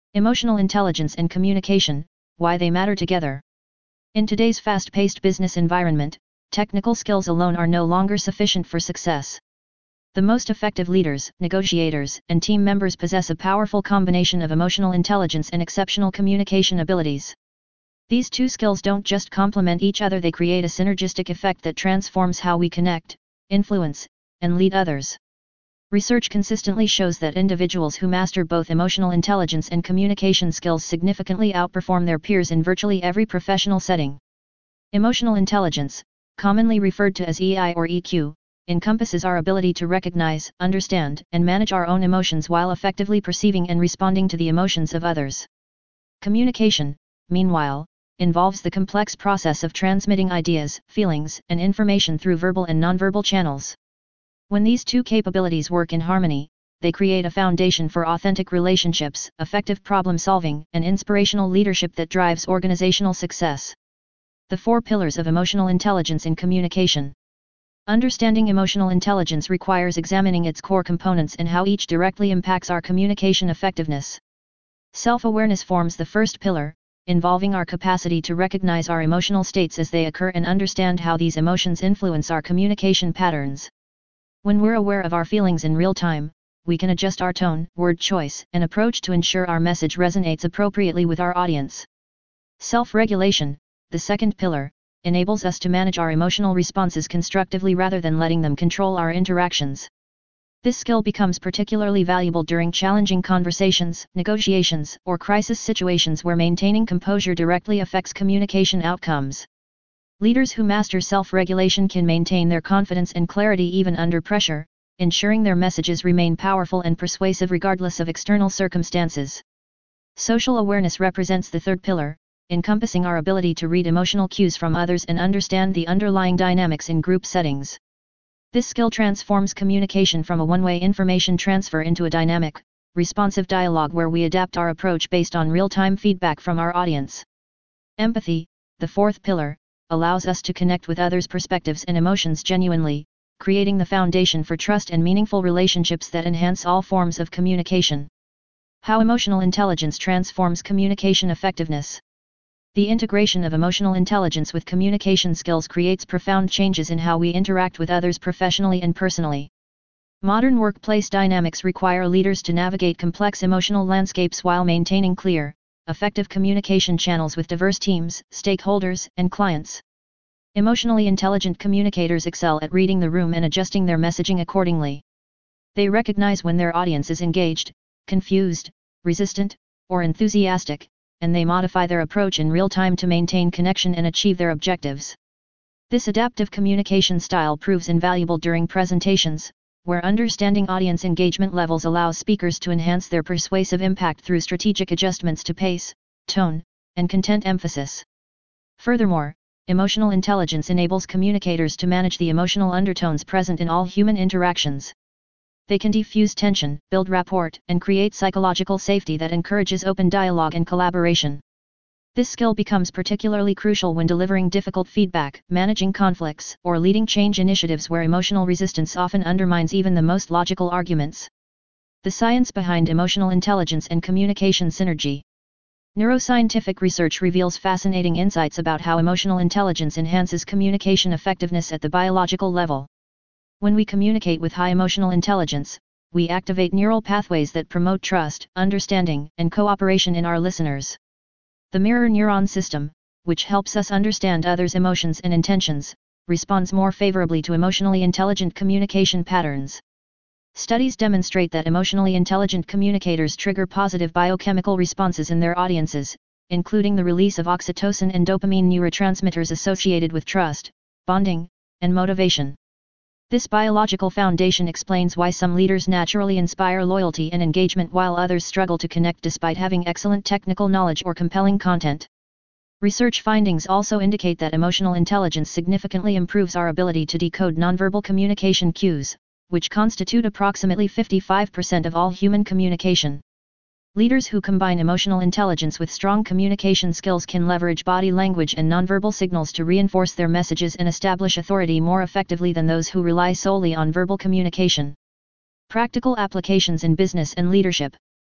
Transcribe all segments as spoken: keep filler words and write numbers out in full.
Emotional intelligence and communication, why they matter together. In today's fast-paced business environment, technical skills alone are no longer sufficient for success. The most effective leaders, negotiators, and team members possess a powerful combination of emotional intelligence and exceptional communication abilities. These two skills don't just complement each other, they create a synergistic effect that transforms how we connect, influence, and lead others. Research consistently shows that individuals who master both emotional intelligence and communication skills significantly outperform their peers in virtually every professional setting. Emotional intelligence, commonly referred to as E I or E Q, encompasses our ability to recognize, understand, and manage our own emotions while effectively perceiving and responding to the emotions of others. Communication, meanwhile, involves the complex process of transmitting ideas, feelings, and information through verbal and nonverbal channels. When these two capabilities work in harmony, they create a foundation for authentic relationships, effective problem-solving, and inspirational leadership that drives organizational success. The four pillars of emotional intelligence in communication. Understanding emotional intelligence requires examining its core components and how each directly impacts our communication effectiveness. Self-awareness forms the first pillar, involving our capacity to recognize our emotional states as they occur and understand how these emotions influence our communication patterns. When we're aware of our feelings in real time, we can adjust our tone, word choice, and approach to ensure our message resonates appropriately with our audience. Self-regulation, the second pillar, enables us to manage our emotional responses constructively rather than letting them control our interactions. This skill becomes particularly valuable during challenging conversations, negotiations, or crisis situations where maintaining composure directly affects communication outcomes. Leaders who master self-regulation can maintain their confidence and clarity even under pressure, ensuring their messages remain powerful and persuasive regardless of external circumstances. Social awareness represents the third pillar, encompassing our ability to read emotional cues from others and understand the underlying dynamics in group settings. This skill transforms communication from a one-way information transfer into a dynamic, responsive dialogue where we adapt our approach based on real-time feedback from our audience. Empathy, the fourth pillar, allows us to connect with others' perspectives and emotions genuinely, creating the foundation for trust and meaningful relationships that enhance all forms of communication. How emotional intelligence transforms communication effectiveness. The integration of emotional intelligence with communication skills creates profound changes in how we interact with others professionally and personally. Modern workplace dynamics require leaders to navigate complex emotional landscapes while maintaining clear, effective communication channels with diverse teams, stakeholders, and clients. Emotionally intelligent communicators excel at reading the room and adjusting their messaging accordingly. They recognize when their audience is engaged, confused, resistant, or enthusiastic, and they modify their approach in real time to maintain connection and achieve their objectives. This adaptive communication style proves invaluable during presentations, where understanding audience engagement levels allows speakers to enhance their persuasive impact through strategic adjustments to pace, tone, and content emphasis. Furthermore, emotional intelligence enables communicators to manage the emotional undertones present in all human interactions. They can diffuse tension, build rapport, and create psychological safety that encourages open dialogue and collaboration. This skill becomes particularly crucial when delivering difficult feedback, managing conflicts, or leading change initiatives where emotional resistance often undermines even the most logical arguments. The science behind emotional intelligence and communication synergy. Neuroscientific research reveals fascinating insights about how emotional intelligence enhances communication effectiveness at the biological level. When we communicate with high emotional intelligence, we activate neural pathways that promote trust, understanding, and cooperation in our listeners. The mirror neuron system, which helps us understand others' emotions and intentions, responds more favorably to emotionally intelligent communication patterns. Studies demonstrate that emotionally intelligent communicators trigger positive biochemical responses in their audiences, including the release of oxytocin and dopamine neurotransmitters associated with trust, bonding, and motivation. This biological foundation explains why some leaders naturally inspire loyalty and engagement while others struggle to connect despite having excellent technical knowledge or compelling content. Research findings also indicate that emotional intelligence significantly improves our ability to decode nonverbal communication cues, which constitute approximately fifty-five percent of all human communication. Leaders who combine emotional intelligence with strong communication skills can leverage body language and nonverbal signals to reinforce their messages and establish authority more effectively than those who rely solely on verbal communication. Practical applications in business and leadership.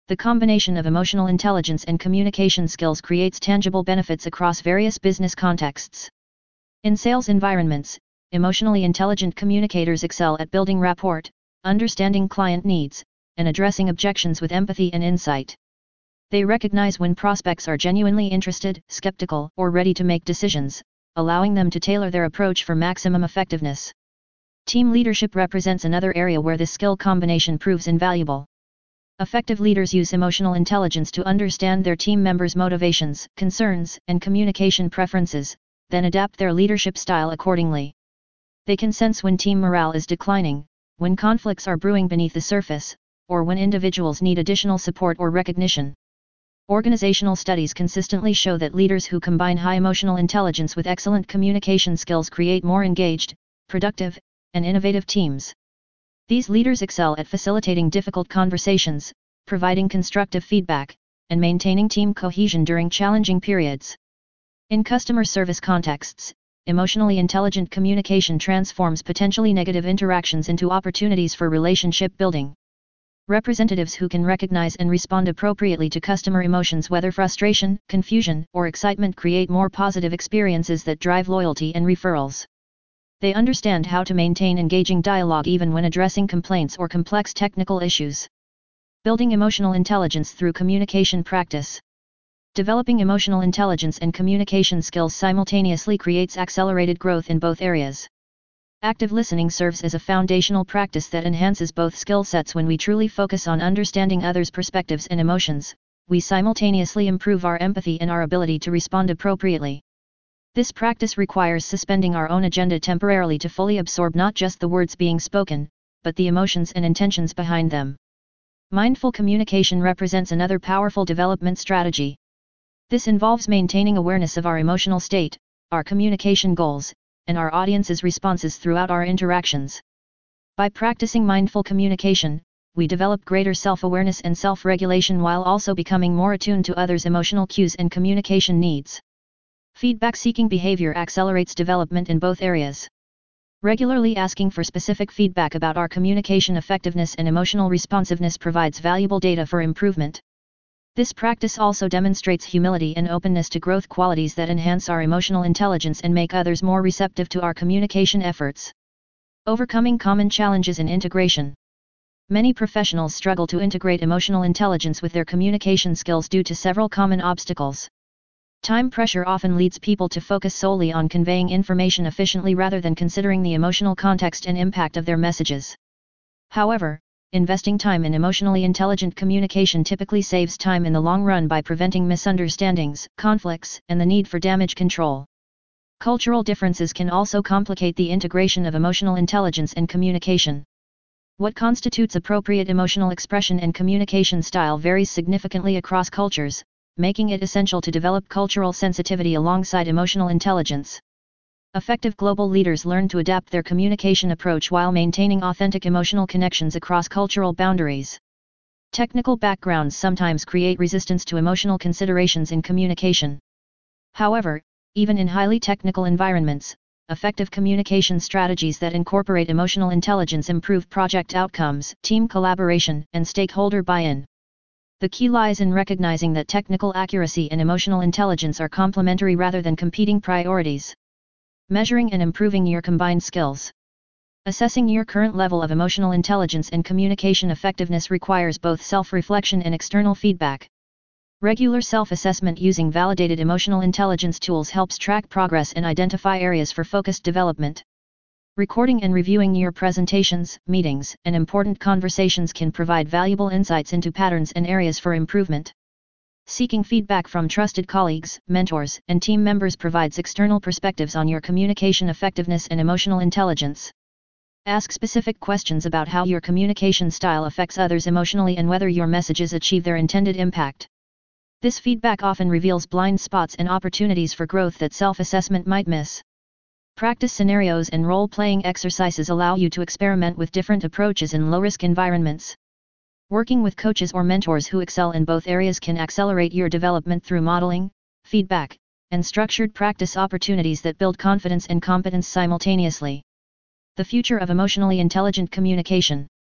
The combination of emotional intelligence and communication skills creates tangible benefits across various business contexts. In sales environments, emotionally intelligent communicators excel at building rapport, understanding client needs, and addressing objections with empathy and insight. They recognize when prospects are genuinely interested, skeptical, or ready to make decisions, allowing them to tailor their approach for maximum effectiveness. Team leadership represents another area where this skill combination proves invaluable. Effective leaders use emotional intelligence to understand their team members' motivations, concerns, and communication preferences, then adapt their leadership style accordingly. They can sense when team morale is declining, when conflicts are brewing beneath the surface, or when individuals need additional support or recognition. Organizational studies consistently show that leaders who combine high emotional intelligence with excellent communication skills create more engaged, productive, and innovative teams. These leaders excel at facilitating difficult conversations, providing constructive feedback, and maintaining team cohesion during challenging periods. In customer service contexts, emotionally intelligent communication transforms potentially negative interactions into opportunities for relationship building. Representatives who can recognize and respond appropriately to customer emotions, whether frustration, confusion, or excitement, create more positive experiences that drive loyalty and referrals. They understand how to maintain engaging dialogue even when addressing complaints or complex technical issues. Building emotional intelligence through communication practice. Developing emotional intelligence and communication skills simultaneously creates accelerated growth in both areas. Active listening serves as a foundational practice that enhances both skill sets. When we truly focus on understanding others' perspectives and emotions, we simultaneously improve our empathy and our ability to respond appropriately. This practice requires suspending our own agenda temporarily to fully absorb not just the words being spoken, but the emotions and intentions behind them. Mindful communication represents another powerful development strategy. This involves maintaining awareness of our emotional state, our communication goals, and our audience's responses throughout our interactions. By practicing mindful communication, we develop greater self-awareness and self-regulation while also becoming more attuned to others' emotional cues and communication needs. Feedback-seeking behavior accelerates development in both areas. Regularly asking for specific feedback about our communication effectiveness and emotional responsiveness provides valuable data for improvement. This practice also demonstrates humility and openness to growth, qualities that enhance our emotional intelligence and make others more receptive to our communication efforts. Overcoming common challenges in integration. Many professionals struggle to integrate emotional intelligence with their communication skills due to several common obstacles. Time pressure often leads people to focus solely on conveying information efficiently rather than considering the emotional context and impact of their messages. However, investing time in emotionally intelligent communication typically saves time in the long run by preventing misunderstandings, conflicts, and the need for damage control. Cultural differences can also complicate the integration of emotional intelligence and communication. What constitutes appropriate emotional expression and communication style varies significantly across cultures, making it essential to develop cultural sensitivity alongside emotional intelligence. Effective global leaders learn to adapt their communication approach while maintaining authentic emotional connections across cultural boundaries. Technical backgrounds sometimes create resistance to emotional considerations in communication. However, even in highly technical environments, effective communication strategies that incorporate emotional intelligence improve project outcomes, team collaboration, and stakeholder buy-in. The key lies in recognizing that technical accuracy and emotional intelligence are complementary rather than competing priorities. Measuring and improving your combined skills. Assessing your current level of emotional intelligence and communication effectiveness requires both self-reflection and external feedback. Regular self-assessment using validated emotional intelligence tools helps track progress and identify areas for focused development. Recording and reviewing your presentations, meetings, and important conversations can provide valuable insights into patterns and areas for improvement. Seeking feedback from trusted colleagues, mentors, and team members provides external perspectives on your communication effectiveness and emotional intelligence. Ask specific questions about how your communication style affects others emotionally and whether your messages achieve their intended impact. This feedback often reveals blind spots and opportunities for growth that self-assessment might miss. Practice scenarios and role-playing exercises allow you to experiment with different approaches in low-risk environments. Working with coaches or mentors who excel in both areas can accelerate your development through modeling, feedback, and structured practice opportunities that build confidence and competence simultaneously. The future of emotionally intelligent communication.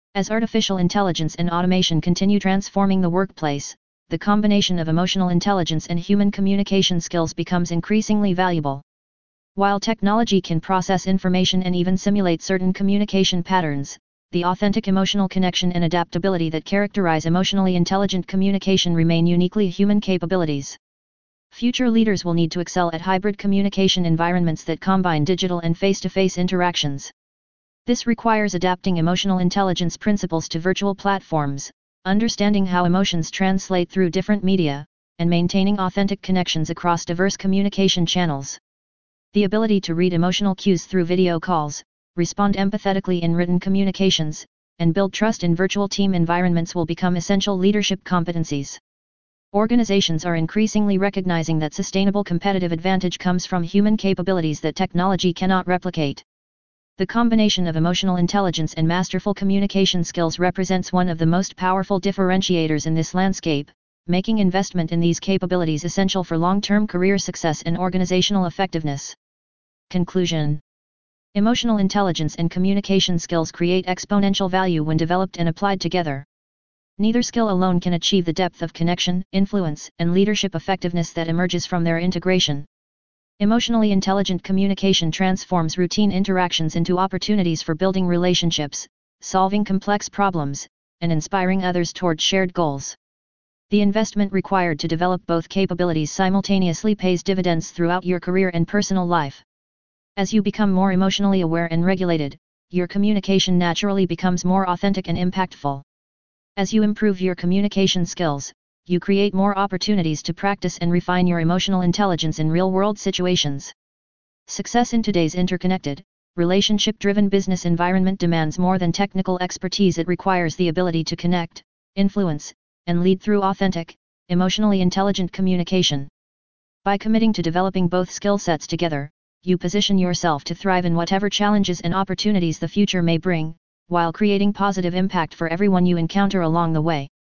As artificial intelligence and automation continue transforming the workplace, the combination of emotional intelligence and human communication skills becomes increasingly valuable. While technology can process information and even simulate certain communication patterns, the authentic emotional connection and adaptability that characterize emotionally intelligent communication remain uniquely human capabilities. Future leaders will need to excel at hybrid communication environments that combine digital and face-to-face interactions. This requires adapting emotional intelligence principles to virtual platforms, understanding how emotions translate through different media, and maintaining authentic connections across diverse communication channels. The ability to read emotional cues through video calls, respond empathetically in written communications, and build trust in virtual team environments will become essential leadership competencies. Organizations are increasingly recognizing that sustainable competitive advantage comes from human capabilities that technology cannot replicate. The combination of emotional intelligence and masterful communication skills represents one of the most powerful differentiators in this landscape, making investment in these capabilities essential for long-term career success and organizational effectiveness. Conclusion: emotional intelligence and communication skills create exponential value when developed and applied together. Neither skill alone can achieve the depth of connection, influence, and leadership effectiveness that emerges from their integration. Emotionally intelligent communication transforms routine interactions into opportunities for building relationships, solving complex problems, and inspiring others toward shared goals. The investment required to develop both capabilities simultaneously pays dividends throughout your career and personal life. As you become more emotionally aware and regulated, your communication naturally becomes more authentic and impactful. As you improve your communication skills, you create more opportunities to practice and refine your emotional intelligence in real-world situations. Success in today's interconnected, relationship-driven business environment demands more than technical expertise. It requires the ability to connect, influence, and lead through authentic, emotionally intelligent communication. By committing to developing both skill sets together, you position yourself to thrive in whatever challenges and opportunities the future may bring, while creating positive impact for everyone you encounter along the way.